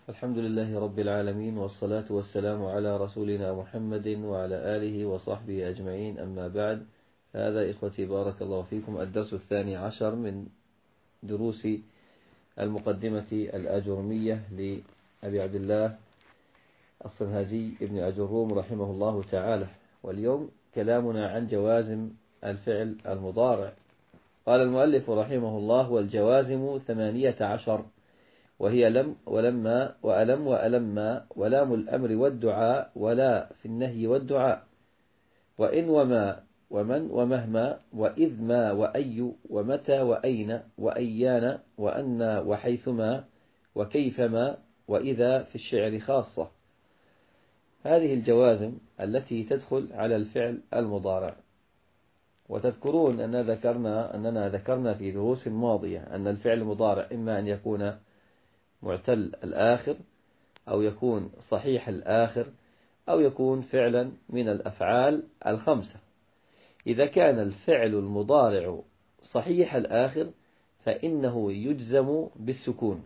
الحمد لله رب العالمين، والصلاة والسلام على رسولنا محمد وعلى آله وصحبه أجمعين، أما بعد. هذا إخوتي بارك الله فيكم الدرس 12 من دروس المقدمة الأجرمية لأبي عبد الله الصنهاجي ابن أجروم رحمه الله تعالى. واليوم كلامنا عن جوازم الفعل المضارع. قال المؤلف رحمه الله: والجوازم 18، وهي لم ولما وألم وألما ولام الأمر والدعاء ولا في النهي والدعاء وإن وما ومن ومهما وإذ ما وأي ومتى وأين وأيان وأن وحيثما وكيفما وإذا في الشعر خاصة. هذه الجوازم التي تدخل على الفعل المضارع. وتذكرون أننا ذكرنا في دروس ماضية أن الفعل المضارع إما أن يكون معتل الآخر، أو يكون صحيح الآخر، أو يكون فعلا من الأفعال الخمسة. إذا كان الفعل المضارع صحيح الآخر فإنه يجزم بالسكون.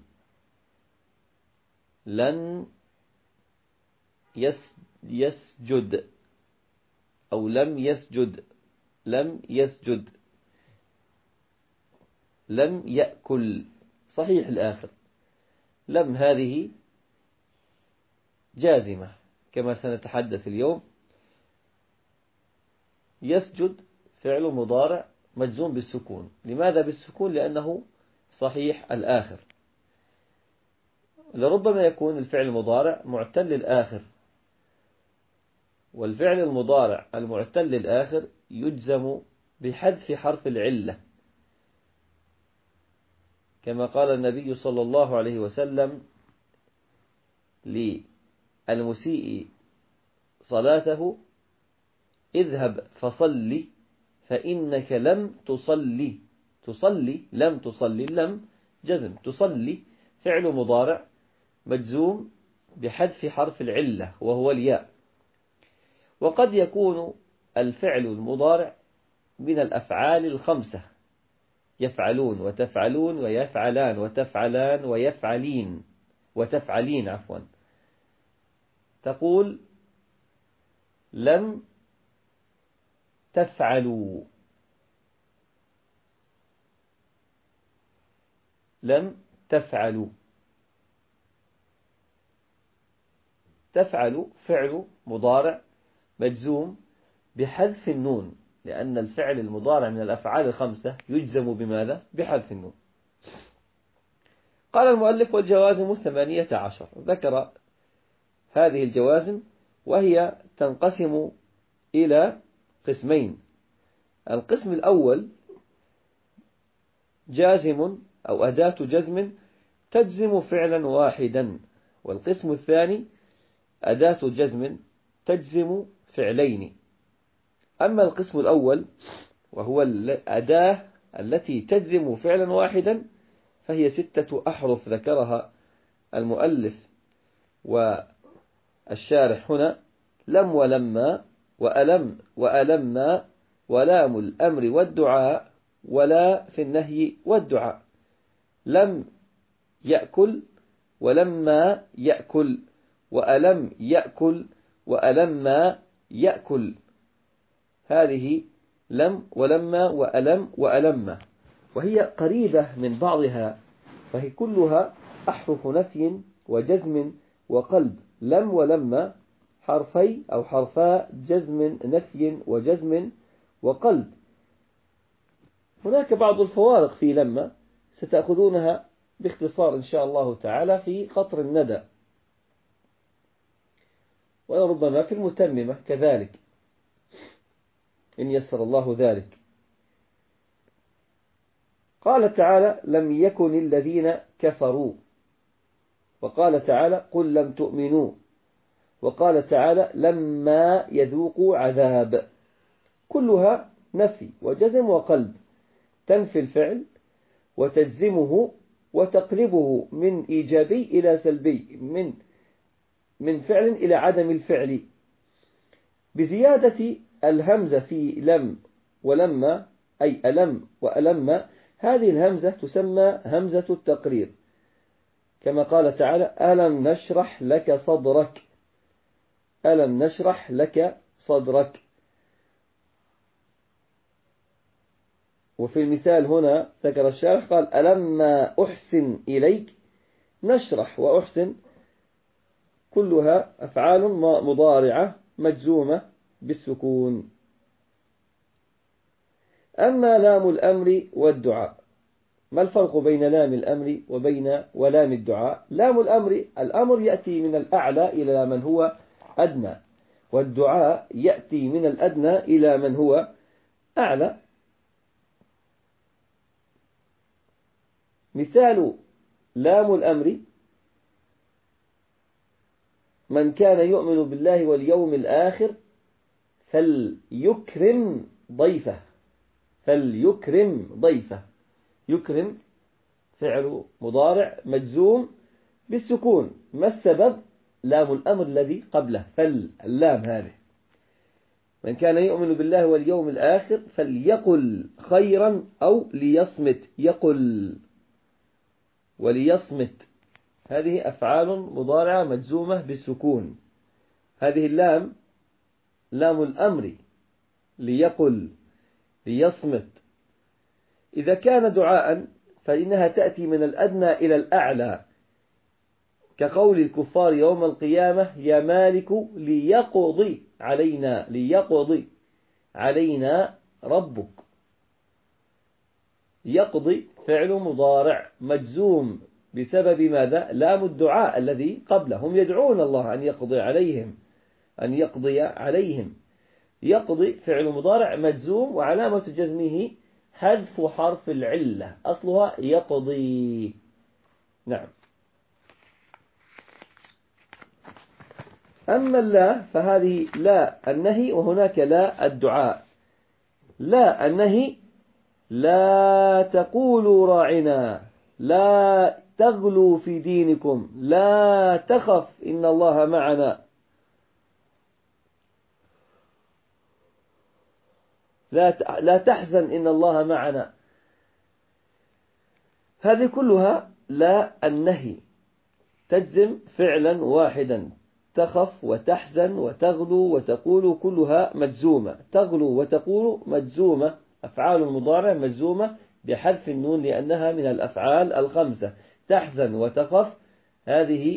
لن يسجد أو لم يسجد، لم يسجد. لم يأكل، صحيح الآخر. لم هذه جازمة كما سنتحدث اليوم. يسجد فعل مضارع مجزوم بالسكون. لماذا بالسكون؟ لأنه صحيح الآخر. لربما يكون الفعل المضارع معتل الآخر، والفعل المضارع المعتل الآخر يجزم بحذف حرف العلة، كما قال النبي صلى الله عليه وسلم للمسيء صلاته: اذهب فصلي فإنك لم تصلي. تصلي، لم تصلي، لم جزم. تصلي فعل مضارع مجزوم بحذف حرف العلة وهو الياء. وقد يكون الفعل المضارع من الأفعال الخمسة: يفعلون وتفعلون ويفعلان وتفعلان ويفعلين وتفعلين عفوا. تقول: لم تفعلوا، لم تفعلوا. تفعل فعل مضارع مجزوم بحذف النون، لأن الفعل المضارع من الأفعال الخمسة يجزم بماذا؟ بحذف النون. قال المؤلف: والجوازم 18. ذكر هذه الجوازم وهي تنقسم إلى قسمين. القسم الأول جازم أو أداة جزم تجزم فعلا واحدا، والقسم الثاني أداة جزم تجزم فعلين. أما القسم الأول وهو الأداة التي تجزم فعلا واحدا فهي 6 أحرف ذكرها المؤلف والشارح هنا: لم ولما وألم وألما ولام الأمر والدعاء ولا في النهي والدعاء. لم يأكل ولما يأكل وألم يأكل وألما يأكل. هذه لم ولما وألم وألما، وهي قريبة من بعضها، فهي كلها أحرف نفي وجزم وقلب. لم ولما حرفي أو حرفا جزم، نفي وجزم وقلب. هناك بعض الفوارق في لما ستأخذونها باختصار إن شاء الله تعالى في قطر الندى، وربما في المتممة كذلك إن يسر الله ذلك. قال تعالى: لم يكن الذين كفروا. وقال تعالى: قل لم تؤمنوا. وقال تعالى: لما يذوقوا عذاب. كلها نفي وجزم وقلب، تنفي الفعل وتجزمه وتقلبه من إيجابي إلى سلبي، من فعل إلى عدم الفعل، بزيادة الهمزة في لم ولما، أي ألم وألم. هذه الهمزة تسمى همزة التقرير، كما قال تعالى: ألم نشرح لك صدرك، ألم نشرح لك صدرك. وفي المثال هنا ذكر الشارح قال: ألما أحسن إليك. نشرح وأحسن كلها أفعال مضارعة مجزومة بالسكون. أما لام الأمر والدعاء، ما الفرق بين لام الأمر ولام الدعاء؟ لام الأمر يأتي من الأعلى إلى من هو أدنى، والدعاء يأتي من الأدنى إلى من هو أعلى. مثال لام الأمر: من كان يؤمن بالله واليوم الآخر فليكرم ضيفه. فليكرم ضيفه. يكرم فعل مضارع مجزوم بالسكون. ما السبب؟ لام الأمر الذي قبله، فاللام هذه. من كان يؤمن بالله واليوم الآخر فليقل خيرا أو ليصمت. يقل وليصمت، هذه أفعال مضارعة مجزومة بالسكون. هذه اللام لام الأمر، ليقل ليصمت. إذا كان دعاء فإنها تأتي من الأدنى إلى الأعلى، كقول الكفار يوم القيامة: يا مالك ليقضي علينا، ليقضي علينا ربك. يقضي فعل مضارع مجزوم بسبب ماذا؟ لام الدعاء الذي قبله. هم يدعون الله أن يقضي عليهم، أن يقضي عليهم. يقضي فعل مضارع مجزوم، وعلامة جزمه حذف حرف العلة، أصلها يقضي. نعم. أما لا فهذه لا النهي، وهناك لا الدعاء. لا النهي: لا تقولوا راعنا، لا تغلوا في دينكم، لا تخف إن الله معنا، لا تحزن إن الله معنا. هذه كلها لا النهي، تجزم فعلا واحدا. تخف وتحزن وتغلو وتقول كلها مجزومة. تغلو وتقول مجزومة، أفعال المضارع مجزومة بحذف النون لأنها من الأفعال الخمسة. تحزن وتخف هذه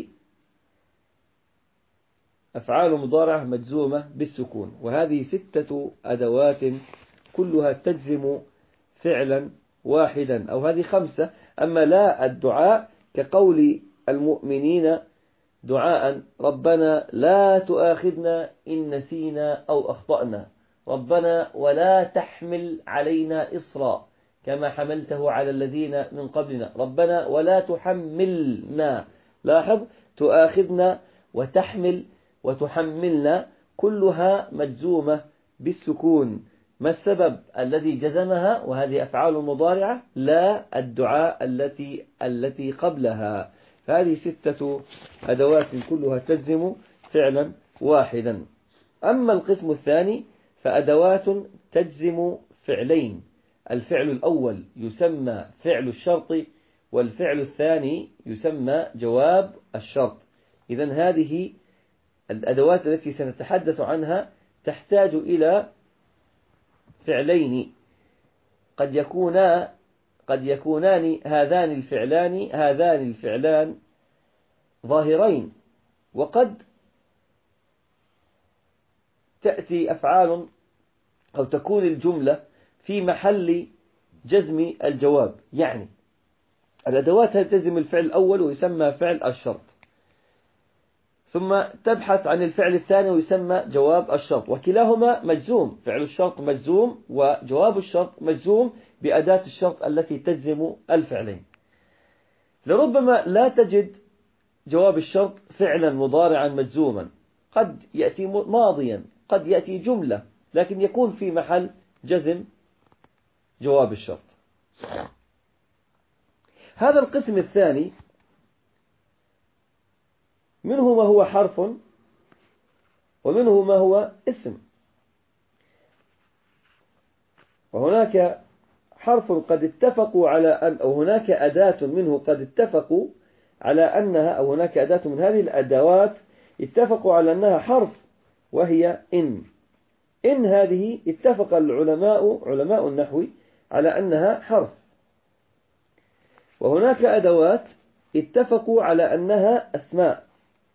أفعال مضارع مجزومة بالسكون. وهذه 6 أدوات كلها تجزم فعلا واحدا، أو هذه 5. أما لا الدعاء كقول المؤمنين دعاء: ربنا لا تؤاخذنا إن نسينا أو أخطأنا، ربنا ولا تحمل علينا إصرا كما حملته على الذين من قبلنا، ربنا ولا تحملنا. لاحظ: تؤاخذنا وتحمل وتحملنا كلها مجزومة بالسكون. ما السبب الذي جزمها؟ وهذه أفعال مضارعة. لا الدعاء التي قبلها. هذه 6 أدوات كلها تجزم فعلا واحدا. أما القسم الثاني فأدوات تجزم فعلين. الفعل الأول يسمى فعل الشرط، والفعل الثاني يسمى جواب الشرط. إذن هذه الأدوات التي سنتحدث عنها تحتاج إلى فعلين. قد يكونان هذان الفعلان ظاهرين، وقد تأتي أفعال أو تكون الجملة في محل جزم الجواب. يعني الأدوات تجزم الفعل الأول ويسمى فعل الشرط، ثم تبحث عن الفعل الثاني ويسمى جواب الشرط، وكلاهما مجزوم. فعل الشرط مجزوم وجواب الشرط مجزوم بأداة الشرط التي تجزم الفعلين. لربما لا تجد جواب الشرط فعلا مضارعا مجزوما، قد يأتي ماضيا، قد يأتي جملة، لكن يكون في محل جزم جواب الشرط. هذا القسم الثاني منه ما هو حرف ومنه ما هو اسم. وهناك حرف قد اتفقوا على أن، أو هناك أداة منه قد اتفقوا على أنها، أو هناك أداة من هذه الأدوات اتفقوا على أنها حرف، وهي إن. إن هذه اتفق علماء النحو على أنها حرف. وهناك أدوات اتفقوا على أنها أسماء،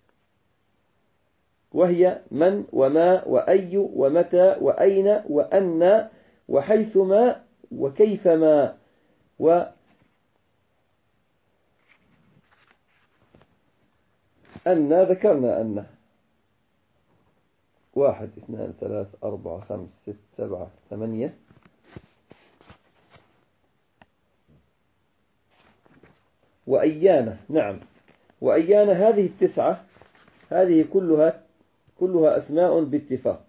وهي من وما وأي ومتى وأين وأن وحيثما وكيفما وأن. ذكرنا أن 1 2 3 4 5 6 7 8 وأيانا. نعم، وأيانا هذه 9 هذه كلها أسماء باتفاق.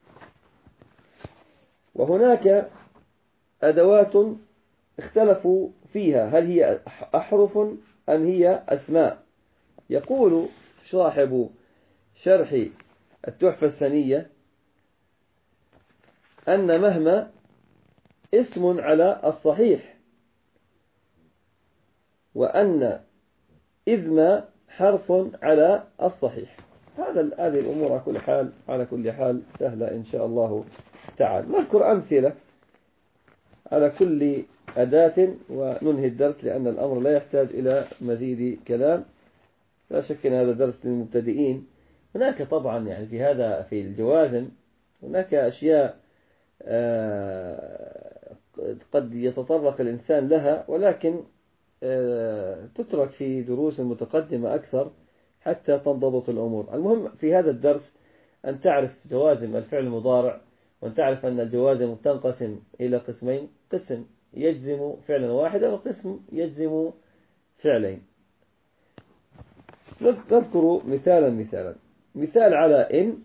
وهناك أدوات اختلفوا فيها، هل هي أحرف أم هي أسماء. يقول صاحب شرح التحفة الثانية أن مهما اسم على الصحيح، وأن إذ ما حرف على الصحيح. هذه الأمور على كل حال سهلة إن شاء الله تعالى. نذكر أمثلة على كل أداة وننهي الدرس، لأن الأمر لا يحتاج إلى مزيد كلام. لا شك أن هذا درس للمبتدئين. هناك طبعا يعني في الجوازم هناك أشياء قد يتطرق الإنسان لها، ولكن تترك في دروس متقدمة أكثر حتى تنضبط الأمور. المهم في هذا الدرس أن تعرف جوازم الفعل المضارع، وأن تعرف أن الجوازم تنقسم إلى قسمين: قسم يجزم فعلا واحدا، وقسم يجزم فعلين. نذكر مثال على إن.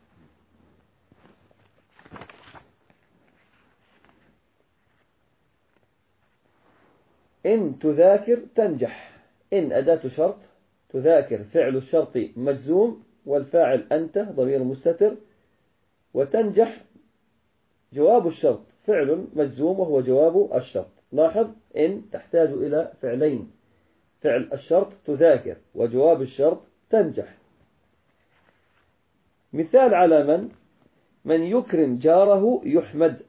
إن تذاكر تنجح. إن أداة شرط، تذاكر فعل الشرط مجزوم والفاعل أنت ضمير مستتر، وتنجح جواب الشرط فعل مجزوم وهو جواب الشرط. لاحظ إن تحتاج إلى فعلين: فعل الشرط تذاكر، وجواب الشرط تنجح. مثال على من يكرم جاره يحمد.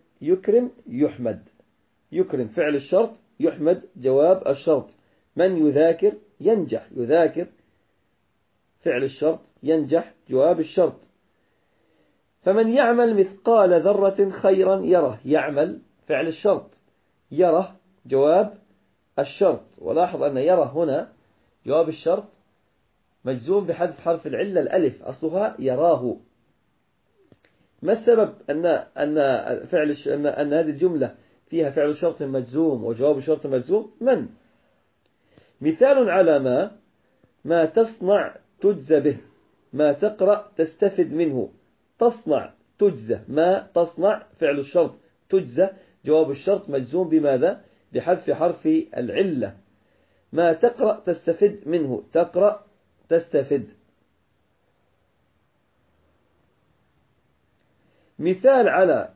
يكرم فعل الشرط، يحمد جواب الشرط. من يذاكر ينجح. يذاكر فعل الشرط، ينجح جواب الشرط. فمن يعمل مثقال ذرة خيرا يره. يعمل فعل الشرط، يره جواب الشرط. ولاحظ أن يره هنا جواب الشرط مجزوم بحذف حرف العلة الألف، أصلها يراه. ما السبب أن هذه الجملة فيها فعل شرط مجزوم وجواب شرط مجزوم؟ من. مثال على ما تصنع تجزى به. ما تقرأ تستفد منه. تصنع تجزى. ما تصنع فعل الشرط، تجزى جواب الشرط مجزوم بماذا؟ بحذف حرف العلة. ما تقرأ تستفد منه. تقرأ تستفد. مثال على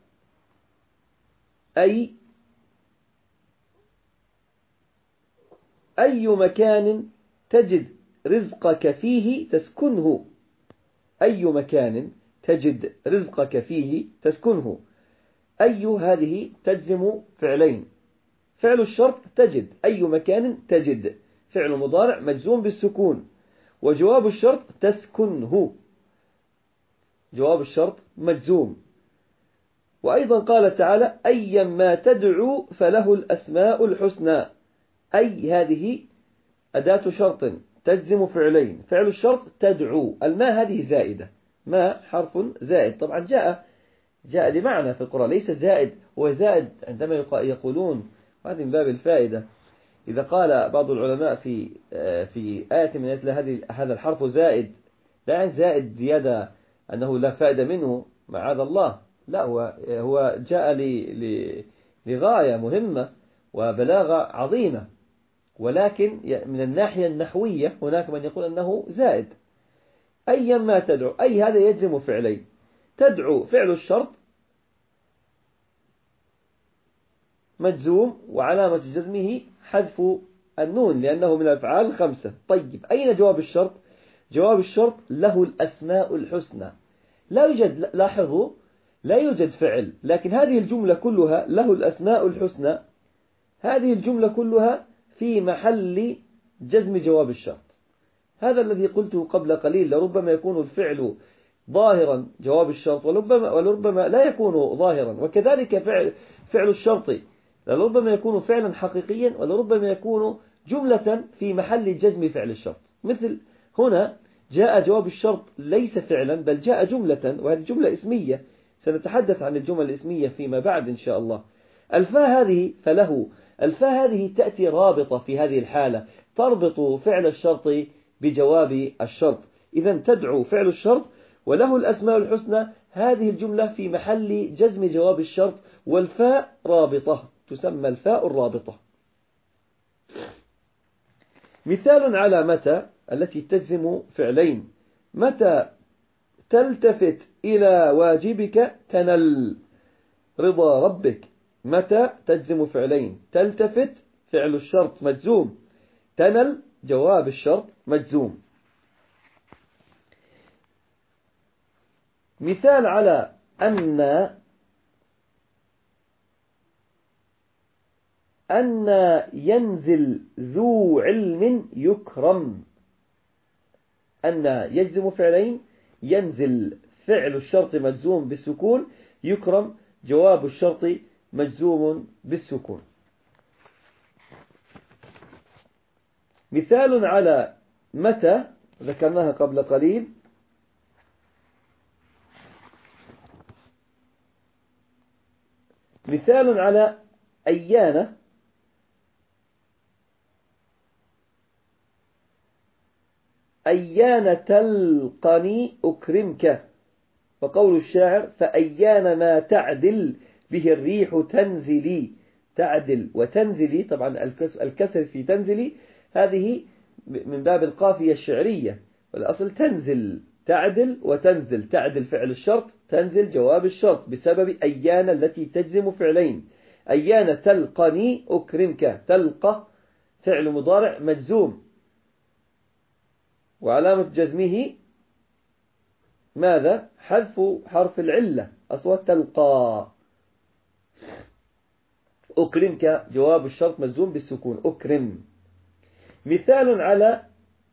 أي مكان تجد رزقك فيه تسكنه. أي مكان تجد رزقك فيه تسكنه. أي هذه تجزم فعلين: فعل الشرط تجد، أي مكان تجد فعل مضارع مجزوم بالسكون، وجواب الشرط تسكنه، جواب الشرط مجزوم. وأيضا قال تعالى: أيما تدعو فله الأسماء الحسنى. أي هذه أداة شرط تجزم فعلين: فعل الشرط تدعو. الماء هذه زائدة، ما حرف زائد، طبعا جاء لمعنى في القرآن، ليس زائد. هو زائد عندما يقولون، وهذه من باب الفائدة، إذا قال بعض العلماء في آية من آيات هذا الحرف زائد، لا يعني زائد زيادة أنه لا فائدة منه، معاذ الله، لا، هو جاء لغاية مهمة وبلاغة عظيمة. ولكن من الناحية النحوية هناك من يقول أنه زائد. أيما تدعو، أي هذا يجزم فعلين: تدعو فعل الشرط مجزوم وعلامة جزمه حذف النون لأنه من الأفعال الخمسة. طيب أين جواب الشرط؟ جواب الشرط له الأسماء الحسنى. لا يوجد، لاحظوا، لا يوجد فعل، لكن هذه الجملة كلها له الأسماء الحسنى. هذه الجملة كلها في محل جزم جواب الشرط. هذا الذي قلته قبل قليل، لربما يكون الفعل ظاهرا جواب الشرط، ولربما لا يكون ظاهرا. وكذلك فعل الشرط لربما يكون فعلا حقيقيا، ولربما يكون جملة في محل جزم فعل الشرط. مثل هنا جاء جواب الشرط ليس فعلا بل جاء جملة، وهذه جملة اسمية. سنتحدث عن الجمل الاسمية فيما بعد إن شاء الله. الفاء هذه تأتي رابطة في هذه الحالة، تربط فعل الشرط بجواب الشرط. إذا تدعو فعل الشرط وله الأسماء الحسنى. هذه الجملة في محل جزم جواب الشرط، والفاء رابطة تسمى الفاء الرابطة. مثال على متى التي تجزم فعلين: متى تلتفت إلى واجبك تنل رضا ربك. متى تجزم فعلين: تلتفت فعل الشرط مجزوم، تنل جواب الشرط مجزوم. مثال على أن ينزل ذو علم يكرم. أن يجزم فعلين: ينزل فعل الشرط مجزوم بالسكون، يكرم جواب الشرط مجزوم بالسكون. مثال على متى ذكرناها قبل قليل: مثال على أيان تلقني أكرمك. وقول الشاعر: فأيان ما تعدل به الريح تنزلي. تعدل وتنزلي، طبعا الكسر في تنزلي هذه من باب القافية الشعرية، والأصل تنزل، تعدل وتنزل. تعدل فعل الشرط، تنزل جواب الشرط بسبب أيان التي تجزم فعلين. أيان تلقني أكرمك. تلقى فعل مضارع مجزوم، وعلامة جزمه ماذا؟ حذف حرف العلة، أصوات تلقى. أكرمك جواب الشرط مجزوم بالسكون، أكرم. مثال على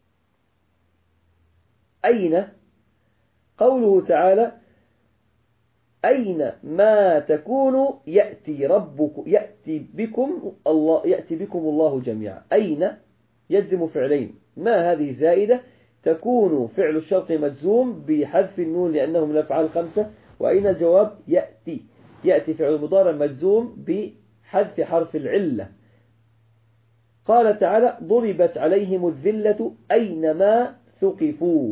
أين، قوله تعالى: أين ما تكونوا يأتي بكم الله جميعا. أين يجزم فعلين: ما هذه زائدة، تكون فعل الشرط مجزوم بحذف النون لأنه من الأفعال الخمسة. وأين الجواب؟ يأتي فعل مضارع مجزوم بحذف حرف العلة. قال تعالى: ضربت عليهم الذلة أينما ثقفوا.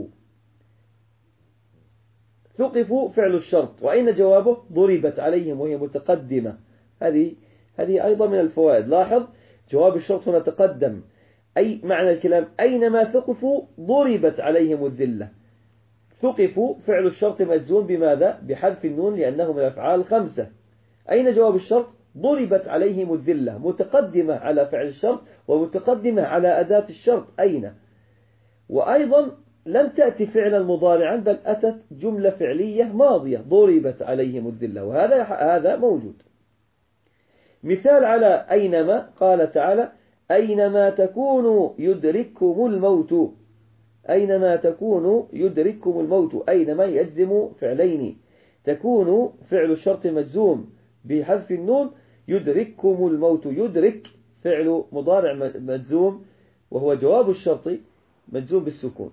ثقفوا فعل الشرط، وأين جوابه؟ ضربت عليهم، وهي متقدمة. هذه أيضا من الفوائد. لاحظ جواب الشرط هنا تقدم. أي معنى الكلام: أينما ثقفوا ضربت عليهم الذلة. ثقفوا فعل الشرط مجزوم بماذا؟ بحذف النون لأنه من الأفعال الخمسة. أين جواب الشرط؟ ضربت عليهم الذلة، متقدمة على فعل الشرط ومتقدمة على أداة الشرط أين. وأيضا لم تأتي فعلا مضارعا بل أتت جملة فعلية ماضية، ضربت عليهم الذلة، وهذا موجود. مثال على أينما، قال تعالى: أينما تكونوا يدرككم الموت. أينما تكونوا يدرككم الموت. أينما يجزم فعلين: تكون فعل الشرط مجزوم بحذف النون، يدرككم الموت. يدرك فعل مضارع مجزوم وهو جواب الشرط مجزوم بالسكون.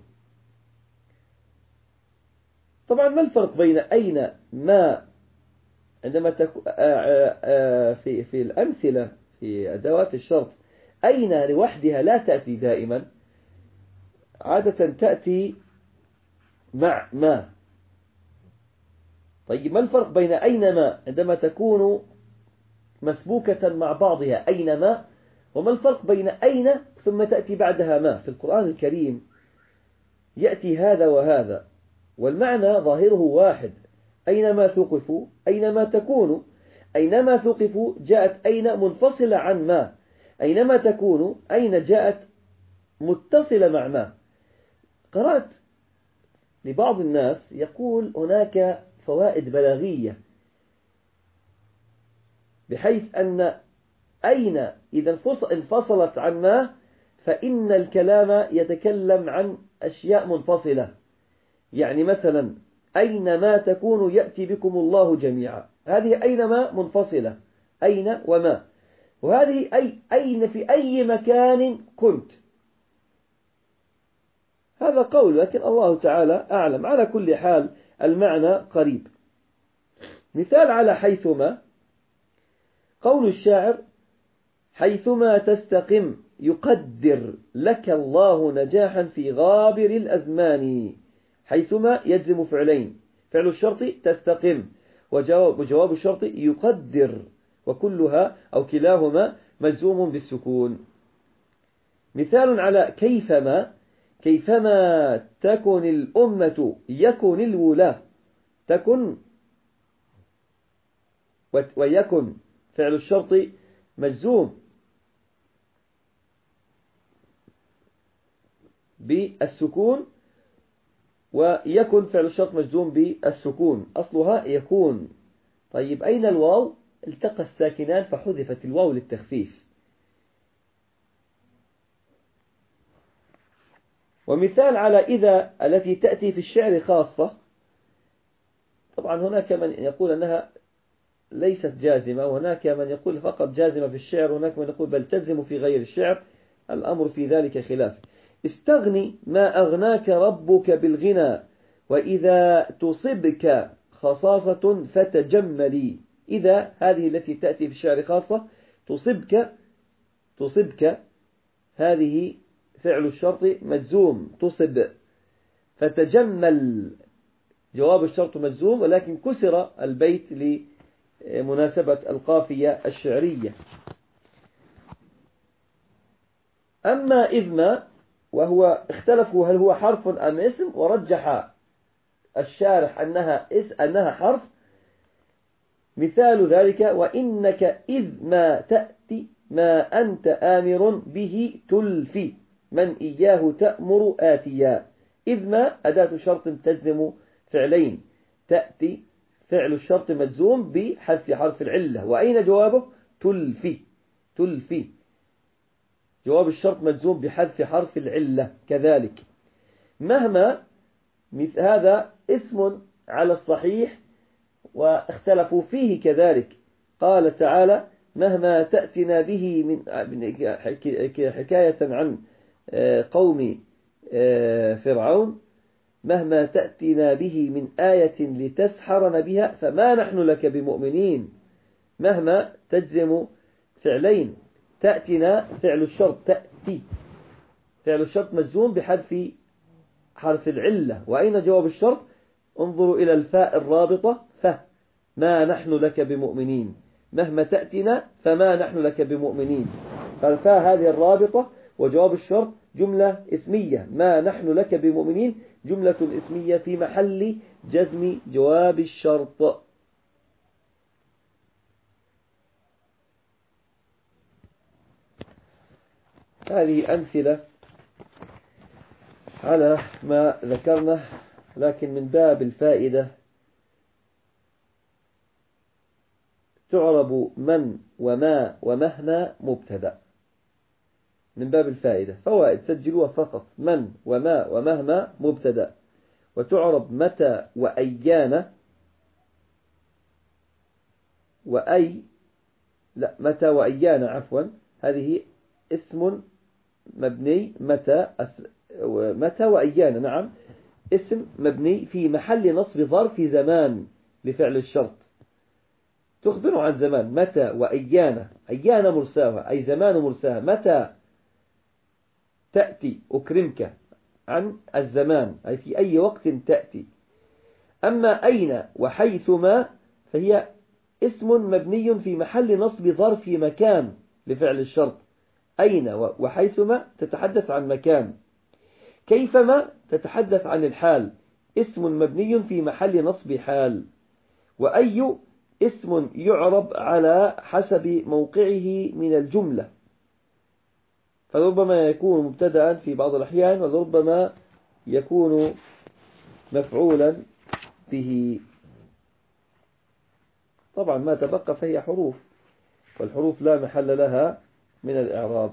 طبعا ما الفرق بين أين ما عندما في الأمثلة في أدوات الشرط؟ أين لوحدها لا تأتي دائما، عادة تأتي مع ما. طيب ما الفرق بين أينما عندما تكون مسبوكة مع بعضها أينما، وما الفرق بين أين ثم تأتي بعدها ما؟ في القرآن الكريم يأتي هذا وهذا والمعنى ظاهره واحد. أينما ثقفوا أينما تكونوا. أينما ثقفوا جاءت أين منفصلة عن ما، أينما تكونوا أين جاءت متصلة مع ما. قرأت لبعض الناس يقول هناك فوائد بلاغية، بحيث أن أين إذا انفصلت عن ما فإن الكلام يتكلم عن أشياء منفصلة. يعني مثلا أينما تكونوا يأتي بكم الله جميعا، هذه أينما منفصلة، أين وما، وهذه أين في أي مكان كنت. هذا قول، لكن الله تعالى أعلم. على كل حال المعنى قريب. مثال على حيثما، قول الشاعر: حيثما تستقم يقدر لك الله نجاحا في غابر الأزمان. حيثما يجزم فعلين، فعل الشرط تستقم، وجواب الشرط يقدر، وكلها أو كلاهما مجزوم بالسكون. مثال على كيفما تكن الأمة يكن الولاة. تكن ويكن فعل الشرط مجزوم بالسكون، ويكن فعل الشرط مجزوم بالسكون، أصلها يكون. طيب أين الواو؟ التقى الساكنان فحذفت الواو للتخفيف. ومثال على إذا التي تأتي في الشعر خاصة. طبعا هناك من يقول أنها ليست جازمة، وهناك من يقول فقط جازمة في الشعر، وهناك من يقول بل تجزم في غير الشعر. الأمر في ذلك خلاف. استغني ما أغناك ربك بالغنى، وإذا تصبك خصاصة فتجملي. إذا هذه التي تأتي في الشعر خاصة، تصبك هذه فعل الشرط مجزوم، تصب. فتجمل جواب الشرط مجزوم، ولكن كسر البيت لمناسبة القافية الشعرية. أما إذما، وهو اختلفوا هل هو حرف أم اسم، ورجح الشارح أنها حرف. مثال ذلك: وإنك إذ ما تأتي ما أنت آمر به تلفي من إياه تأمر آتيا. إذ ما أداة شرط تجزم فعلين، تأتي فعل الشرط مجزوم بحذف حرف العلة. وأين جوابه؟ تلفي جواب الشرط مجزوم بحذف حرف العلة كذلك. مهما، هذا اسم على الصحيح واختلفوا فيه كذلك. قال تعالى: مهما تأتنا به من حكاية عن قوم فرعون: مهما تأتنا به من آية لتسحرنا بها فما نحن لك بمؤمنين. مهما تجزم فعلين، تأتنا فعل الشرط، تأتي فعل الشرط مجزوم بحذف حرف العلة. وأين جواب الشرط؟ انظروا إلى الفاء الرابطة، فما نحن لك بمؤمنين. مهما تأتنا فما نحن لك بمؤمنين، فالفاء هذه الرابطة، وجواب الشرط جملة اسمية، ما نحن لك بمؤمنين جملة اسمية في محل جزم جواب الشرط. هذه أمثلة على ما ذكرنا، لكن من باب الفائدة تعرب من وما ومهما مبتدأ. من باب الفائدة فوائد سجلوها فقط: من وما ومهما مبتدأ، وتعرب متى وأيان متى وأيان عفوا، هذه اسم مبني. متى وأيان، نعم، اسم مبني في محل نصب ظرف زمان لفعل الشرط، تخبر عن زمان. متى وأيان، أيان مرساها أي زمان مرساها. متى تأتي أكرمك عن الزمان أي في أي وقت تأتي. أما أين وحيثما فهي اسم مبني في محل نصب ظرف مكان لفعل الشرط. أين وحيثما تتحدث عن مكان. كيفما تتحدث عن الحال، اسم مبني في محل نصب حال. وأي اسم يعرب على حسب موقعه من الجملة. فربما يكون مبتدأ في بعض الأحيان ولربما يكون مفعولا به. طبعا ما تبقى فهي حروف، والحروف لا محل لها من الإعراب.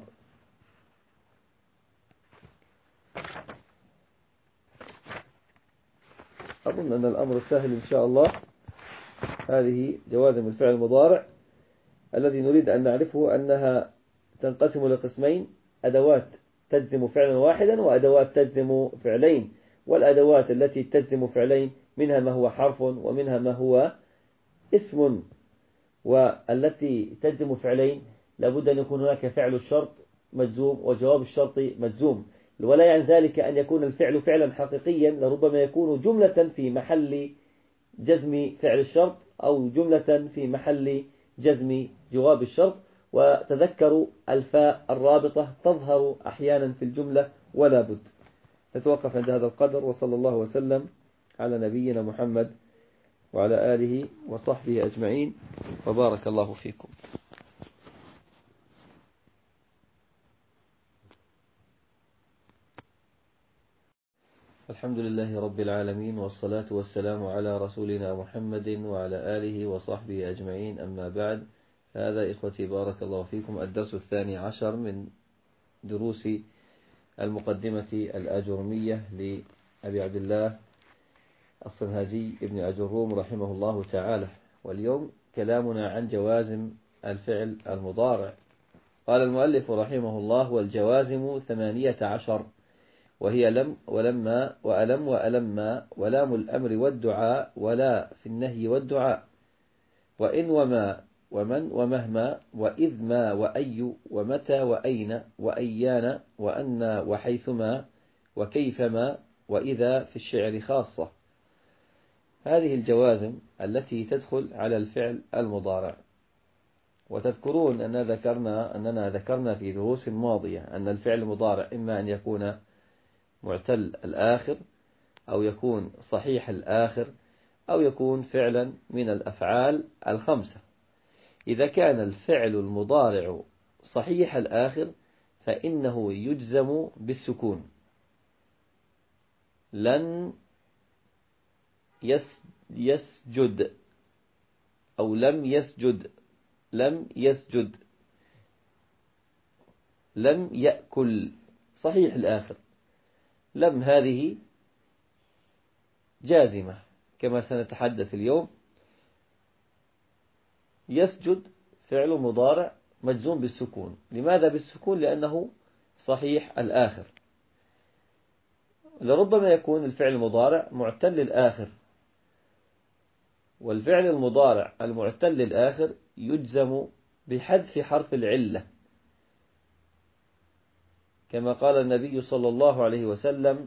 أظن أن الأمر سهل إن شاء الله. هذه جوازم الفعل المضارع الذي نريد أن نعرفه أنها تنقسم لقسمين: أدوات تجزم فعلا واحدا وأدوات تجزم فعلين. والأدوات التي تجزم فعلين منها ما هو حرف ومنها ما هو اسم. والتي تجزم فعلين لابد أن يكون هناك فعل الشرط مجزوم وجواب الشرط مجزوم، ولا يعني ذلك أن يكون الفعل فعلا حقيقيا، لربما يكون جملة في محل جزم فعل الشرط أو جملة في محل جزم جواب الشرط. وتذكروا الفاء الرابطة تظهر أحيانا في الجملة ولا بد. نتوقف عند هذا القدر، وصلى الله وسلم على نبينا محمد وعلى آله وصحبه أجمعين، وبارك الله فيكم. الحمد لله رب العالمين، والصلاة والسلام على رسولنا محمد وعلى آله وصحبه أجمعين، أما بعد. هذا إخوتي بارك الله فيكم الدرس 12 من دروس المقدمة الأجرمية لأبي عبد الله الصنهاجي ابن أجروم رحمه الله تعالى. واليوم كلامنا عن جوازم الفعل المضارع. قال المؤلف رحمه الله: والجوازم 18، وهي لم ولما وألم وألما ولام الأمر والدعاء ولا في النهي والدعاء وإن وما ومن ومهما وإذ ما وأي ومتى وأين وأيان وأن وحيثما وكيفما وإذا في الشعر خاصة. هذه الجوازم التي تدخل على الفعل المضارع. وتذكرون أننا ذكرنا في دروس ماضية أن الفعل المضارع إما أن يكون معتل الآخر أو يكون صحيح الآخر أو يكون فعلا من الأفعال الخمسة. إذا كان الفعل المضارع صحيح الآخر فإنه يجزم بالسكون: لن يسجد أو لم يسجد، لم يسجد، لم يأكل، صحيح الآخر. لم هذه جازمة كما سنتحدث اليوم. يسجد فعل مضارع مجزوم بالسكون. لماذا بالسكون؟ لأنه صحيح الآخر. لربما يكون الفعل المضارع معتل الآخر، والفعل المضارع المعتل الآخر يجزم بحذف حرف العلة، كما قال النبي صلى الله عليه وسلم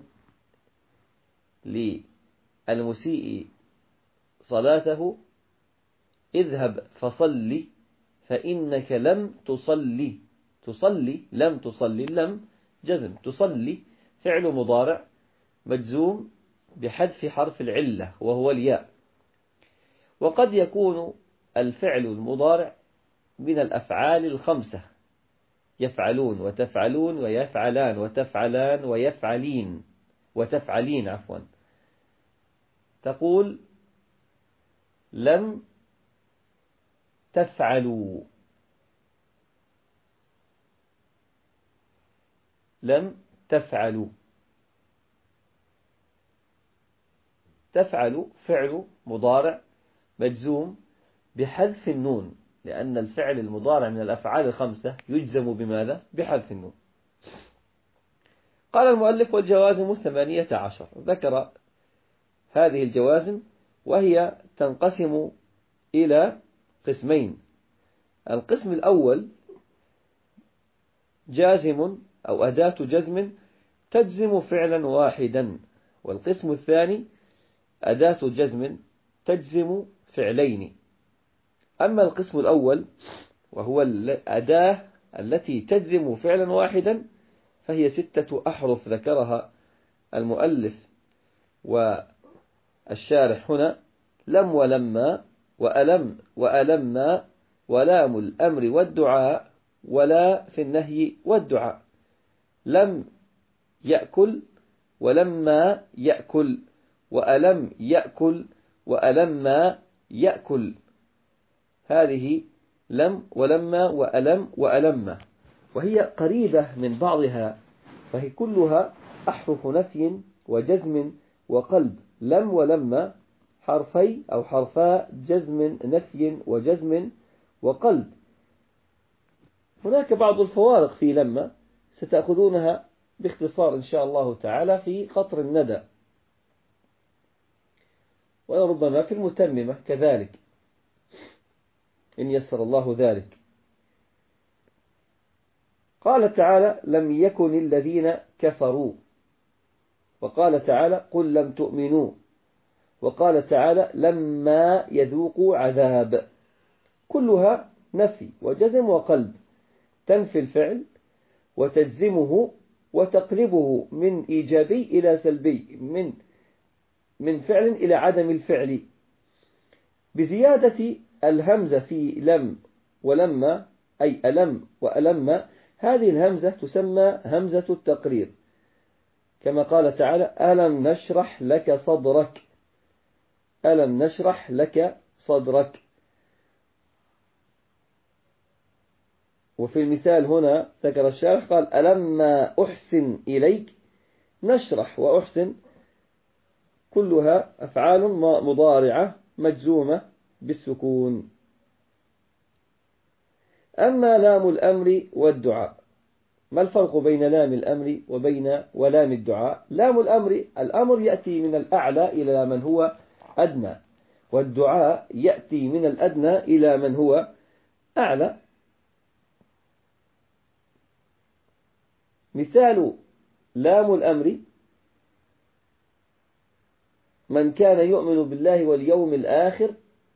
للمسيء صلاته: اذهب فصلي فإنك لم تصلي. تصلي، لم تصلي، لم جزم، تصلي فعل مضارع مجزوم بحذف حرف العلة وهو الياء. وقد يكون الفعل المضارع من الأفعال الخمسة: يفعلون وتفعلون ويفعلان وتفعلان ويفعلين وتفعلين عفوا. تقول: لم تفعلوا، لم تفعلوا. تفعل فعل مضارع مجزوم بحذف النون، لأن الفعل المضارع من الأفعال الخمسة يجزم بماذا؟ بحذف النون. قال المؤلف: والجوازم 18. ذكر هذه الجوازم وهي تنقسم إلى قسمين. القسم الأول جازم أو أداة جزم تجزم فعلا واحدا، والقسم الثاني أداة جزم تجزم فعلين. أما القسم الأول وهو الأداة التي تجزم فعلا واحدا فهي 6 أحرف ذكرها المؤلف والشارح هنا: لم ولما وألم وألما ولام الأمر والدعاء ولا في النهي والدعاء. لم يأكل ولما يأكل وألم يأكل وألما يأكل. هذه لم ولما وألم وألم، وهي قريبة من بعضها، فهي كلها أحرف نفي وجزم وقلب. لم ولما حرفي أو حرفا جزم نفي وجزم وقلب. هناك بعض الفوارق في لما ستأخذونها باختصار إن شاء الله تعالى في قطر الندى، وربما في المتممة كذلك إن يسر الله ذلك. قال تعالى لم يكن الذين كفروا، وقال تعالى قل لم تؤمنوا، وقال تعالى لما يذوقوا عذاب. كلها نفي وجزم وقلب، تنفي الفعل وتجزمه وتقلبه من إيجابي إلى سلبي، من فعل إلى عدم الفعل، بزيادة الهمزة في لم ولما، أي ألم وألم. هذه الهمزة تسمى همزة التقرير، كما قال تعالى ألم نشرح لك صدرك، ألم نشرح لك صدرك. وفي المثال هنا ذكر الشارح قال ألما أحسن إليك. نشرح وأحسن كلها أفعال مضارعة مجزومة بالسكون. أما لام الأمر والدعاء، ما الفرق بين لام الأمر وبين ولام الدعاء؟ لام الأمر يأتي من الأعلى إلى من هو أدنى، والدعاء يأتي من الأدنى إلى من هو أعلى. مثال لام الأمر من كان يؤمن بالله واليوم الآخر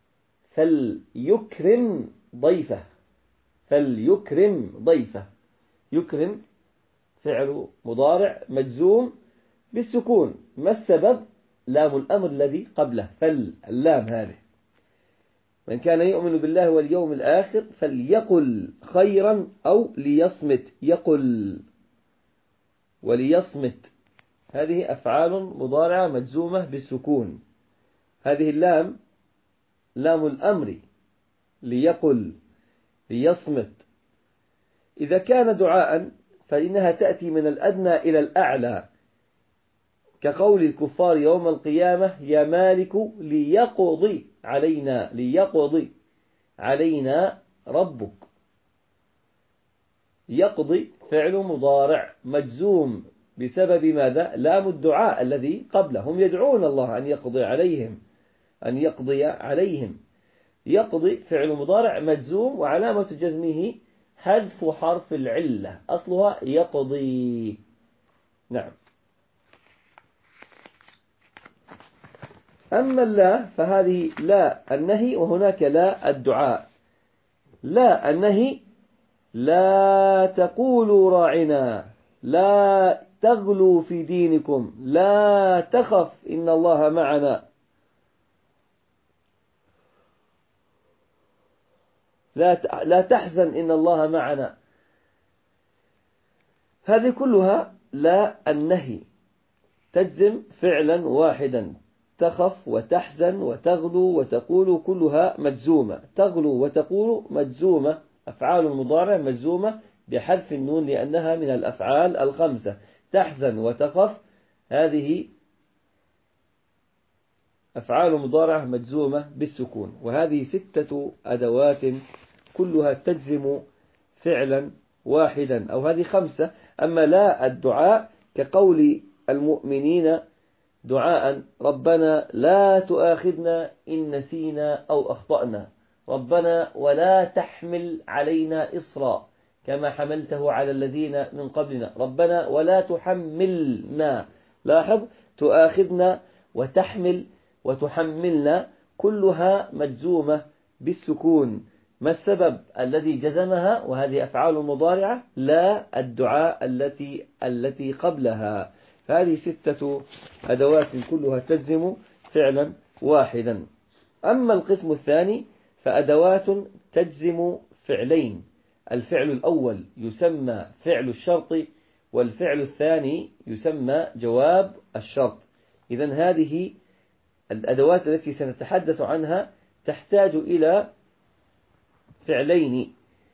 فليكرم ضيفه، فليكرم ضيفه. يكرم فعل مضارع مجزوم بالسكون. ما السبب؟ لام الأمر الذي قبله، فاللام هذه. من كان يؤمن بالله واليوم الآخر فليقل خيرا أو ليصمت. يقل وليصمت، هذه أفعال مضارعة مجزومة بالسكون. هذه اللام لام الأمر، ليقل ليصمت. إذا كان دعاء فإنها تأتي من الأدنى إلى الأعلى، كقول الكفار يوم القيامة يا مالك ليقضي علينا، ليقضي علينا ربك. يقضي فعل مضارع مجزوم بسبب ماذا؟ لام الدعاء الذي قبله. هم يدعون الله أن يقضي عليهم، أن يقضي عليهم. يقضي فعل مضارع مجزوم وعلامة جزمه حذف حرف العلة، أصلها يقضي. نعم. أما لا فهذه لا النهي، وهناك لا الدعاء. لا النهي لا تقولوا راعنا، لا تغلوا في دينكم، لا تخف إن الله معنا، لا تحزن إن الله معنا. هذه كلها لا النهي، تجزم فعلا واحدا. تخف وتحزن وتغلو وتقول كلها مجزومة. تغلو وتقول مجزومة، أفعال مضارع مجزومة بحذف النون لأنها من الأفعال الخمسة. تحزن وتخف هذه أفعال مضارع مجزومة بالسكون. وهذه 6 أدوات كلها تجزم فعلا واحدا، أو هذه 5. أما لا الدعاء كقول المؤمنين دعاء ربنا لا تؤاخذنا إن نسينا أو أخطأنا، ربنا ولا تحمل علينا إصرا كما حملته على الذين من قبلنا، ربنا ولا تحملنا. لاحظ تؤاخذنا وتحمل وتحملنا كلها مجزومة بالسكون. ما السبب الذي جزمها؟ وهذه أفعال مضارعة. لا الدعاء التي قبلها. فهذه 6 أدوات كلها تجزم فعلا واحدا. أما القسم الثاني فأدوات تجزم فعلين. الفعل الأول يسمى فعل الشرط، والفعل الثاني يسمى جواب الشرط. إذن هذه الأدوات التي سنتحدث عنها تحتاج إلى فعلين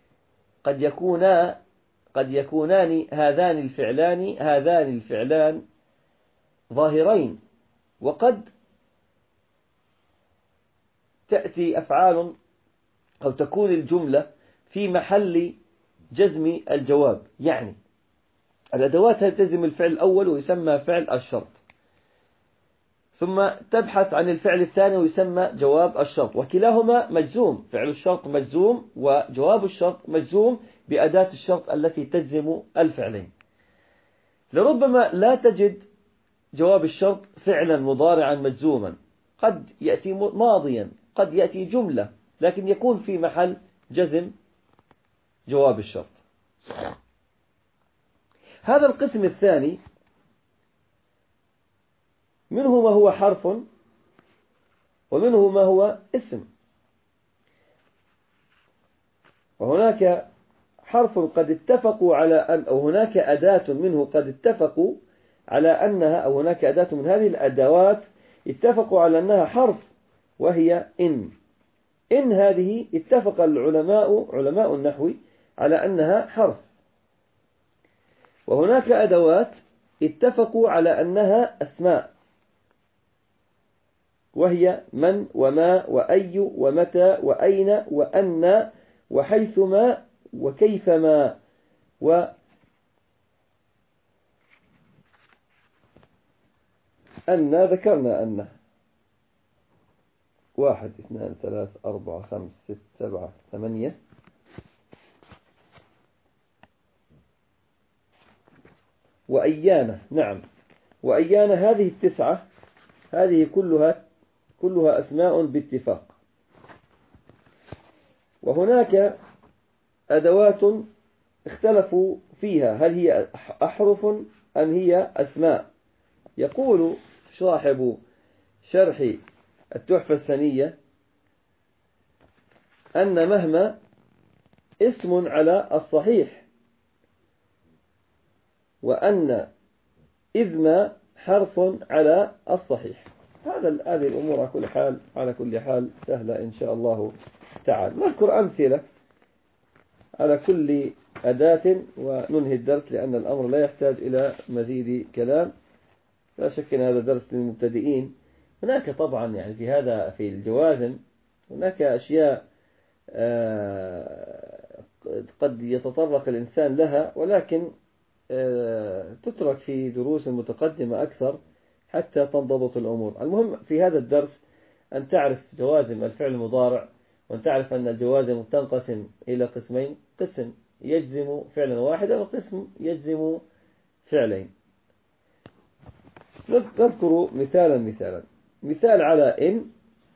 قد يكونان هذان الفعلان ظاهرين، وقد تأتي أفعال أو تكون الجملة في محل جزم الجواب. يعني الأدوات تلزم الفعل الأول ويسمى فعل الشرط، ثم تبحث عن الفعل الثاني ويسمى جواب الشرط، وكلاهما مجزوم. فعل الشرط مجزوم وجواب الشرط مجزوم بأداة الشرط التي تجزم الفعلين. لربما لا تجد جواب الشرط فعلا مضارعا مجزوما، قد يأتي ماضيا، قد يأتي جملة، لكن يكون في محل جزم جواب الشرط. هذا القسم الثاني منه ما هو حرف ومنه ما هو اسم. وهناك حرف قد اتفقوا على أن، أو هناك أداة منه قد اتفقوا على أنها، أو هناك أداة من هذه الأدوات اتفقوا على أنها حرف، وهي إن. إن هذه اتفق علماء النحو على أنها حرف. وهناك أدوات اتفقوا على أنها أسماء، وهي من وما وأي ومتى وأين وأن وحيثما وكيفما وأن. ذكرنا أن 1 2 3 4 5 6 7 8 وأيانة. نعم، وأيانة هذه 9، هذه كلها أسماء باتفاق. وهناك أدوات اختلفوا فيها، هل هي أحرف أم هي أسماء. يقول صاحب شرح التحفة السنية أن مهما اسم على الصحيح، وأن إذ ما حرف على الصحيح. هذه الأمور على كل حال سهلة إن شاء الله تعالى. نذكر أمثلة على كل أداة وننهي الدرس، لأن الأمر لا يحتاج إلى مزيد كلام. لا شك أن هذا درس للمبتدئين. هناك طبعا يعني في الجوازم هناك أشياء قد يتطرق الإنسان لها، ولكن تترك في دروس متقدمة أكثر حتى تنضبط الأمور. المهم في هذا الدرس أن تعرف جوازم الفعل المضارع، وأن تعرف أن الجوازم تنقسم إلى قسمين: قسم يجزم فعلا واحدا وقسم يجزم فعلين. نذكر مثال على إن.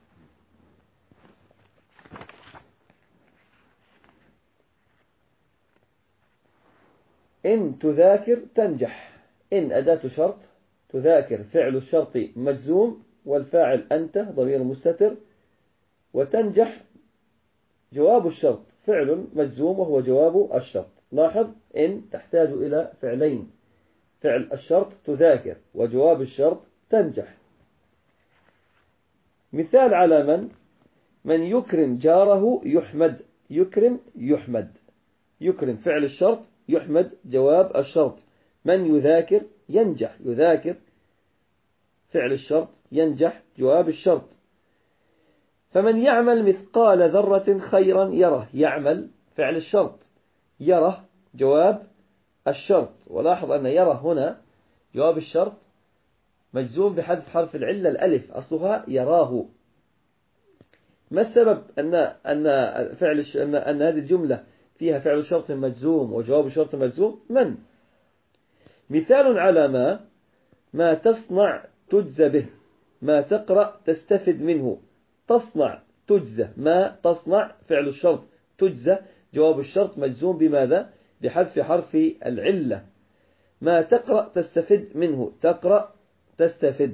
إن تذاكر تنجح. إن أداة شرط، تذاكر فعل الشرط مجزوم والفاعل أنت ضمير مستتر، وتنجح جواب الشرط فعل مجزوم وهو جواب الشرط. لاحظ إن تحتاج إلى فعلين: فعل الشرط تذاكر وجواب الشرط تنجح. مثال على من يكرم جاره يحمد. يكرم فعل الشرط، يحمد جواب الشرط. من يذاكر ينجح، يذاكر فعل الشرط، ينجح جواب الشرط. فمن يعمل مثقال ذرة خيرا يره. يعمل فعل الشرط، يره جواب الشرط. ولاحظ أن يره هنا جواب الشرط مجزوم بحذف حرف العلة الألف، أصلها يراه. ما السبب أن هذه الجملة فيها فعل شرط مجزوم وجواب شرط مجزوم؟ من. مثال على ما تصنع تجزى به. ما تقرأ تستفد منه. تصنع تجزى، ما تصنع فعل الشرط، تجزى جواب الشرط مجزوم بماذا؟ بحذف حرف العلة. ما تقرأ تستفد منه، تقرأ تستفد.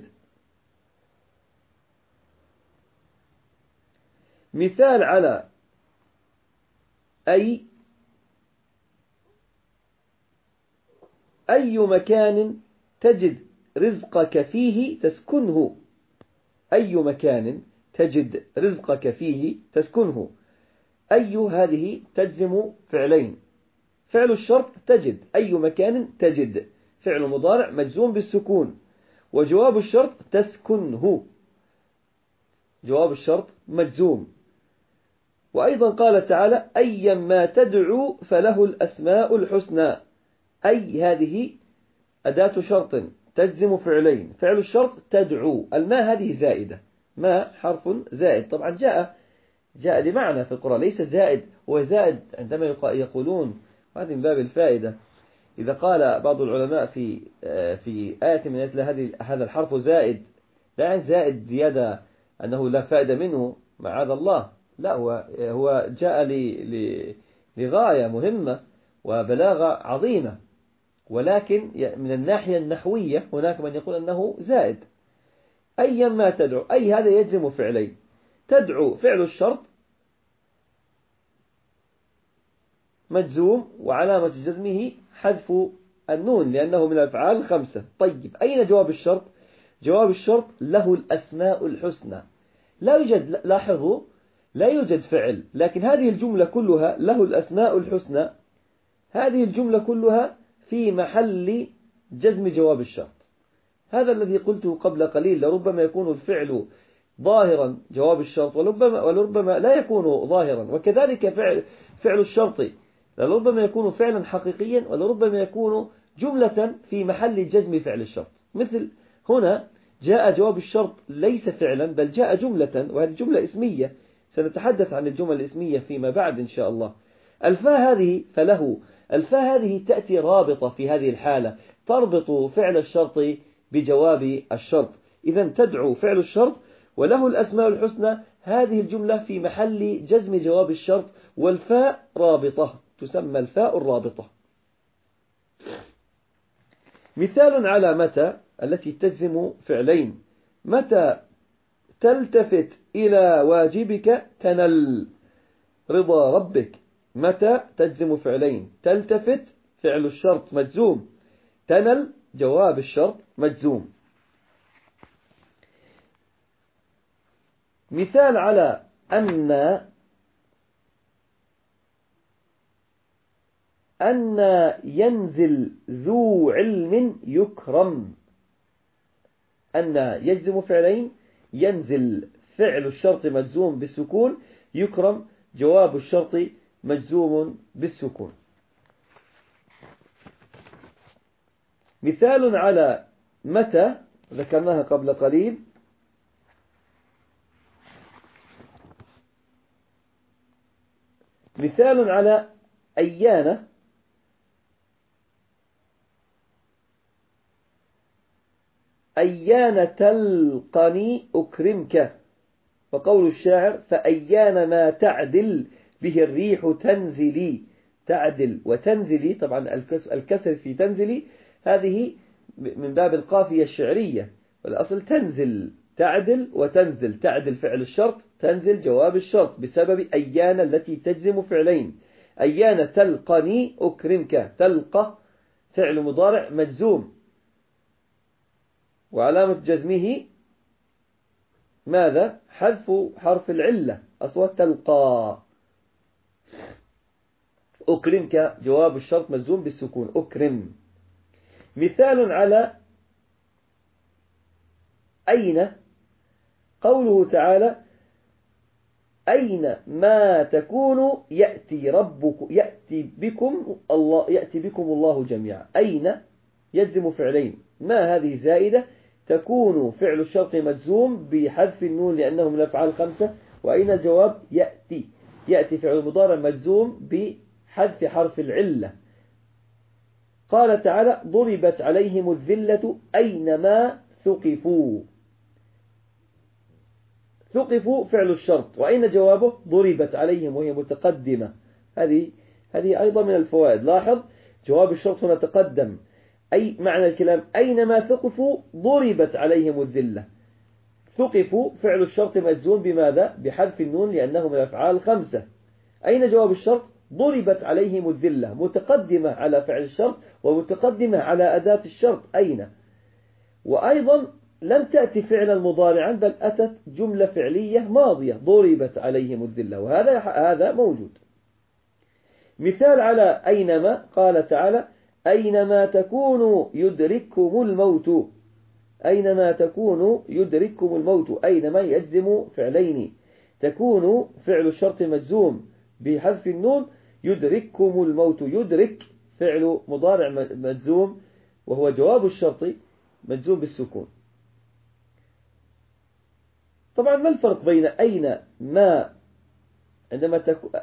مثال على أي. أي مكان تجد رزقك فيه تسكنه. أي مكان تجد رزقك فيه تسكنه. أي هذه تجزم فعلين. فعل الشرط تجد، أي مكان تجد فعل مضارع مجزوم بالسكون، وجواب الشرط تسكنه، جواب الشرط مجزوم. وأيضا قال تعالى أيما تدعو فله الأسماء الحسنى. أي هذه أداة شرط تجزم فعلين. فعل الشرط تدعو، الماء هذه زائدة، ما حرف زائد، طبعا جاء لمعنى في القرآن، ليس زائد، هو زائد عندما يقولون، هذه من باب الفائدة، إذا قال بعض العلماء في آية من آيات هذا الحرف زائد، لا يعني زائد زيادة أنه لا فائدة منه معاذ الله، لا، هو جاء لغاية مهمة وبلاغة عظيمة، ولكن من الناحية النحوية هناك من يقول أنه زائد. أيما تدعو، أي هذا يجزم فعلين. تدعو فعل الشرط مجزوم وعلامة جزمه حذف النون لأنه من الأفعال الخمسة. طيب أين جواب الشرط؟ جواب الشرط له الأسماء الحسنى. لا يوجد، لاحظوا، لا يوجد فعل، لكن هذه الجملة كلها له الأسماء الحسنى، هذه الجملة كلها في محل جزم جواب الشرط. هذا الذي قلته قبل قليل، لربما يكون الفعل ظاهرا جواب الشرط، ولربما لا يكون ظاهرا، وكذلك فعل الشرط لربما يكون فعلا حقيقيا، ولربما يكون جملة في محل جزم فعل الشرط. مثل هنا جاء جواب الشرط ليس فعلا بل جاء جملة، وهذه جملة اسمية، سنتحدث عن الجمل الاسمية فيما بعد إن شاء الله. الفاء هذه فله، الفاء هذه تأتي رابطة في هذه الحالة، تربط فعل الشرط بجواب الشرط. إذا تدعو فعل الشرط وله الأسماء الحسنى، هذه الجملة في محل جزم جواب الشرط، والفاء رابطة، تسمى الفاء الرابطة. مثال على متى التي تجزم فعلين. متى تلتفت إلى واجبك تنل رضا ربك. متى تجزم فعلين. تلتفت فعل الشرط مجزوم، تنل جواب الشرط مجزوم. مثال على أن ينزل ذو علم يكرم. أن يجزم فعلين، ينزل فعل الشرط مجزوم بالسكون، يكرم جواب الشرط مجزوم بالسكون. مثال على متى ذكرناها قبل قليل. مثال على أيان. أيان تلقني أكرمك. وقول الشاعر فأيان ما تعدل به الريح تنزلي. تعدل وتنزلي، طبعا الكسر في تنزلي هذه من باب القافية الشعرية، والأصل تنزل، تعدل وتنزل، تعدل فعل الشرط، تنزل جواب الشرط بسبب أيان التي تجزم فعلين. أيان تلقني أكرمك. تلقى فعل مضارع مجزوم، وعلامة جزمه ماذا؟ حذف حرف العلة، أصوات تلقى. أكرمك جواب الشرط مجزوم بالسكون، أكرم. مثال على أين. قوله تعالى أين ما تكونوا يأتي بكم الله جميعا. أين يجزم فعلين، ما هذه زائدة، تكون فعل الشرط مجزوم بحذف النون لأنه من الأفعال الخمسة، وأين الجواب؟ يأتي فعل مضارع مجزوم بحذف حرف العلة. قال تعالى ضربت عليهم الذلة أينما ثقفوا. ثقفوا فعل الشرط، وأين جوابه؟ ضربت عليهم، وهي متقدمة. هذه أيضا من الفوائد. لاحظ جواب الشرط هنا تقدم. أي معنى الكلام أينما ثقفوا ضربت عليهم الذلة. ثقفوا فعل الشرط مجزوم بماذا؟ بحذف النون لأنه من الأفعال الخمسة. أين جواب الشرط؟ ضربت عليهم الذلة، متقدمة على فعل الشرط ومتقدمة على أداة الشرط أين. وأيضا لم تأتي فعلا مضارعا بل أتت جملة فعلية ماضية ضربت عليهم الذلة، وهذا موجود. مثال على أينما قال تعالى أينما تكونوا يدرككم الموت. أينما تكونوا يدرككم الموت. أينما يجزم فعلين، تكون فعل الشرط مجزوم بحذف النون، يدرككم الموت يدرك فعل مضارع مجزوم وهو جواب الشرط مجزوم بالسكون. طبعا ما الفرق بين أين ما عندما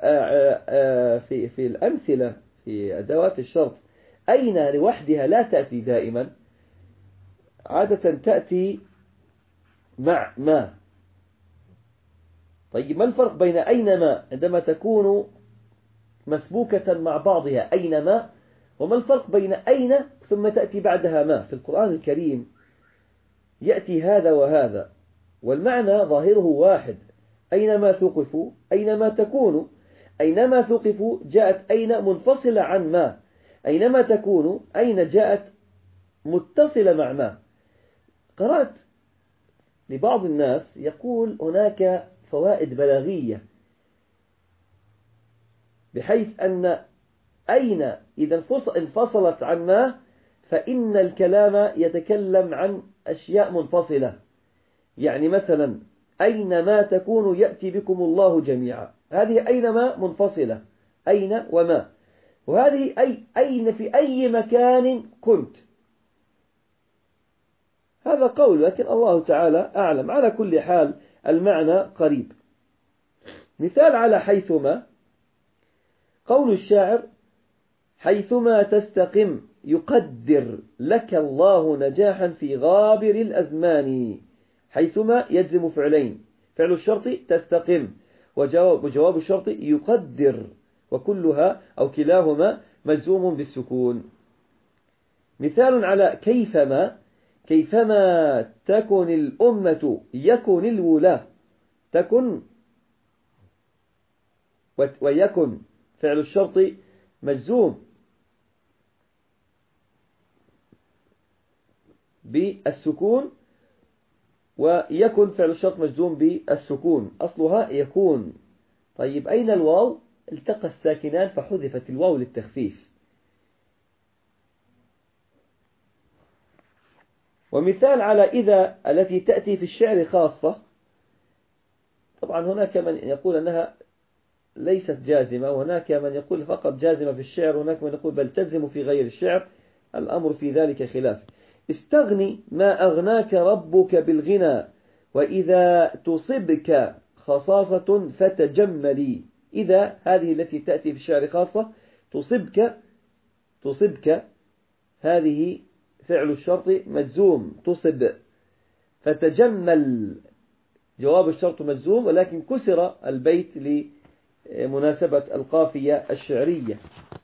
في الأمثلة في أدوات الشرط أين لوحدها لا تأتي دائما، عادة تأتي مع ما. طيب ما الفرق بين أينما عندما تكون مسبوكة مع بعضها أينما، وما الفرق بين أين ثم تأتي بعدها ما؟ في القرآن الكريم يأتي هذا وهذا والمعنى ظاهره واحد. أينما ثقفوا أينما تكونوا. أينما ثقفوا جاءت أين منفصلة عن ما، أينما تكونوا أين جاءت متصلة مع ما. قرأت لبعض الناس يقول هناك فوائد بلاغية، بحيث أن أين إذا انفصلت عن ما فإن الكلام يتكلم عن أشياء منفصلة. يعني مثلا أينما تكونوا يأتي بكم الله جميعا، هذه أينما منفصلة، أين وما. وهذه أين في أي مكان كنت، هذا قول، لكن الله تعالى أعلم. على كل حال المعنى قريب. مثال على حيثما قول الشاعر حيثما تستقم يقدر لك الله نجاحا في غابر الأزمان. حيثما يجزم فعلين، فعل الشرط تستقم وجواب الشرط يقدر، وكلها أو كلاهما مجزوم بالسكون. مثال على كيفما تكن الأمة يكن الولاة. تكن ويكن فعل الشرط مجزوم بالسكون، ويكن فعل الشرط مجزوم بالسكون، أصلها يكون. طيب أين الواو؟ التقى الساكنان فحذفت الواو للتخفيف. ومثال على إذا التي تأتي في الشعر خاصة. طبعا هناك من يقول أنها ليست جازمة، وهناك من يقول فقط جازمة في الشعر، وهناك من يقول بل تجزم في غير الشعر. الأمر في ذلك خلاف. استغني ما أغناك ربك بالغنى، وإذا تصبك خصاصة فتجملي. إذا هذه التي تأتي في الشعر خاصة، تصبك هذه فعل الشرط مجزوم تصب، فتجمل جواب الشرط مجزوم، ولكن كسر البيت لمناسبة القافية الشعرية.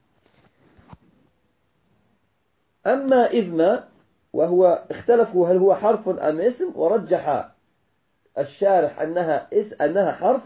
أما إذما وهو اختلفوا هل هو حرف أم اسم، ورجح الشارح أنها حرف.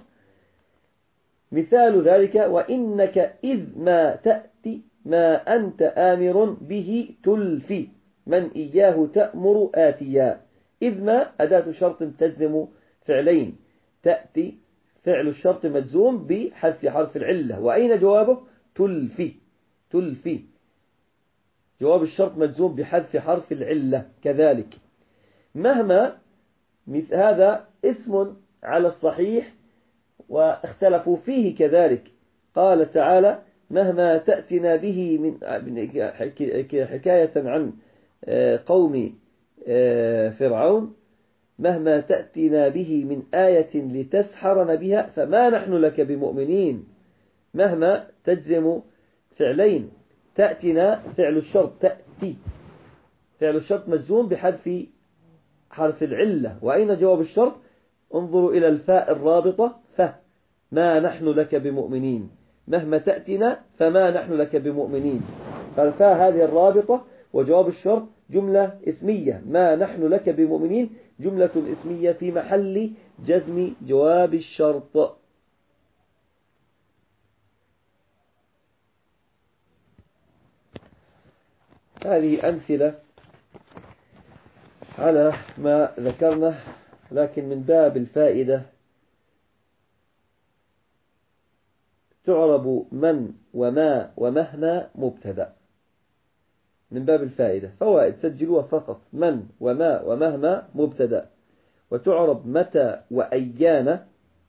مثال ذلك وإنك إذ ما تأتي ما أنت آمر به تلفي من إياه تأمر آتيا. إذ ما أداة شرط تجزم فعلين، تأتي فعل الشرط مجزوم بحذف حرف العلة. وأين جوابه؟ تلفي جواب الشرط مجزوم بحذف حرف العلة كذلك. مهما هذا اسم على الصحيح واختلفوا فيه كذلك. قال تعالى مهما تأتنا به من حكاية عن قوم فرعون، مهما تأتنا به من آية لتسحرنا بها فما نحن لك بمؤمنين. مهما تجزم فعلين، تأتنا فعل الشرط تأتي فعل الشرط مجزوم بحذف حرف العلة. وأين جواب الشرط؟ انظروا إلى الفاء الرابطة فما نحن لك بمؤمنين. مهما تأتنا فما نحن لك بمؤمنين، فالفاء هذه الرابطة، وجواب الشرط جملة اسمية ما نحن لك بمؤمنين جملة اسمية في محل جزم جواب الشرط. هذه أمثلة على ما ذكرنا، لكن من باب الفائدة تعرب من وما ومهما مبتدأ. من باب الفائدة فوائد سجلوها فقط. من وما ومهما مبتدأ، وتعرب متى وأيان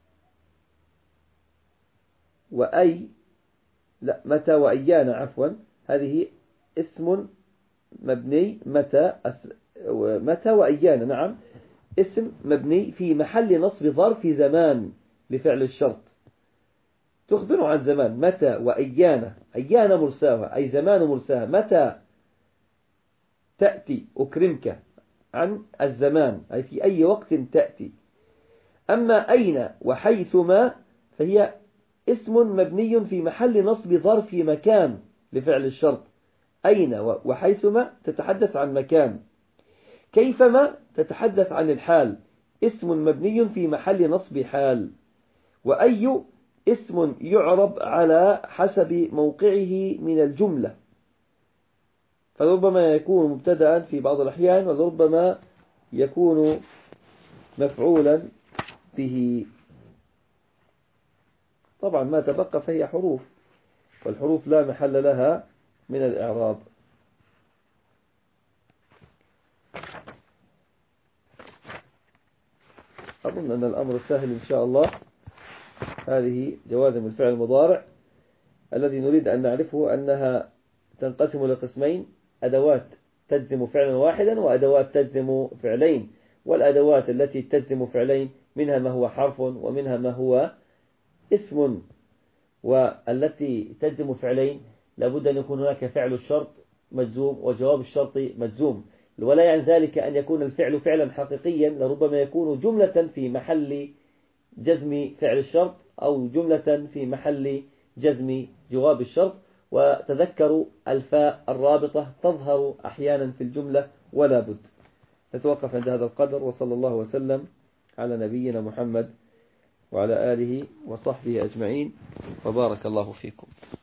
متى وأيان عفوا، هذه اسم مبني. متى وأيان نعم، اسم مبني في محل نصب ظرف زمان لفعل الشرط، تخبر عن زمان. متى وأيان، أيان مرساها أي زمان مرساها. متى تأتي أكرمك عن الزمان أي في أي وقت تأتي. أما أين وحيثما فهي اسم مبني في محل نصب ظرف مكان لفعل الشرط. أين وحيثما تتحدث عن مكان. كيفما تتحدث عن الحال، اسم مبني في محل نصب حال. وأي اسم يعرب على حسب موقعه من الجملة، فربما يكون مبتدأ في بعض الأحيان، ولربما يكون مفعولا به. طبعا ما تبقى فهي حروف، والحروف لا محل لها من الإعراب. أظن أن الأمر سهل إن شاء الله. هذه جوازم الفعل المضارع الذي نريد أن نعرفه أنها تنقسم لقسمين: أدوات تجزم فعلا واحدا، وأدوات تجزم فعلين. والأدوات التي تجزم فعلين منها ما هو حرف ومنها ما هو اسم. والتي تجزم فعلين لابد أن يكون هناك فعل الشرط مجزوم وجواب الشرط مجزوم، ولا يعني ذلك أن يكون الفعل فعلا حقيقيا، لربما يكون جملة في محل جزم فعل الشرط أو جملة في محل جزم جواب الشرط. وتذكروا الفاء الرابطة تظهر أحيانا في الجملة ولا بد. نتوقف عند هذا القدر، وصلى الله وسلم على نبينا محمد وعلى آله وصحبه أجمعين، وبارك الله فيكم.